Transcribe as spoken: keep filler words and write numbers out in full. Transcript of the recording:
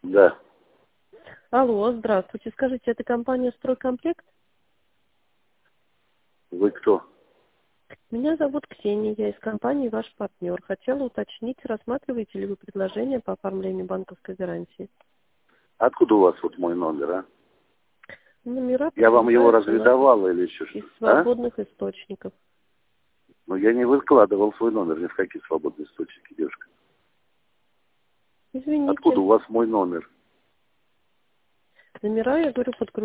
Да. Алло, здравствуйте. Скажите, это компания «Стройкомплект»? Вы кто? Меня зовут Ксения, я из компании «Ваш партнер». Хотела уточнить, рассматриваете ли вы предложение по оформлению банковской гарантии? Откуда у вас вот мой номер, а? Номера Я вам его подтверждаются у разве нас давал или еще из что? А? свободных источников. Ну, я не выкладывал свой номер ни в какие свободные источники, девушка. Откуда Извините. у вас мой номер? Номера, я говорю, подгружаются